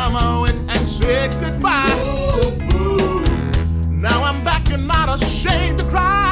mama went and said goodbye. Now I'm back and not ashamed to cry.